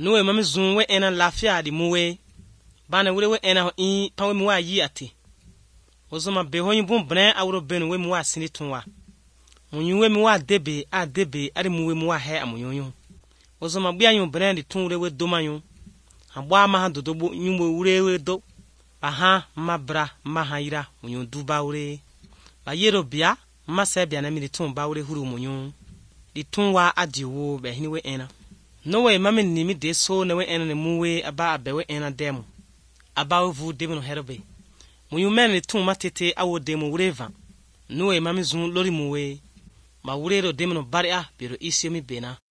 Noe mami zun we ena lafia di muwe. Bana wure we ena ho in pa we muwa yi ate. Ozoma be ho yin bun bren awro benu we muwa sini tunwa. Munyu we muwa debe ari muwe muwa he amunyonyo. Ozoma bia yun bren di tun we domanyo. Abwa ma ha dodobo nyumwe wure we do. Aha mabra mahayira munyu duba wure. Ba yero bia ma se bia na mi di tun ba wure huru munyu. Di tun wa adiwo be hini we ena. No way mami nimi de so na we ena ne muwe aba abewe ena demo. Aba ovu demo no herobe. Munyu men ni tun matete awo demo wureva. No way mami zun lori muwe. Ma wure ro demo no baria biro isi mi bena.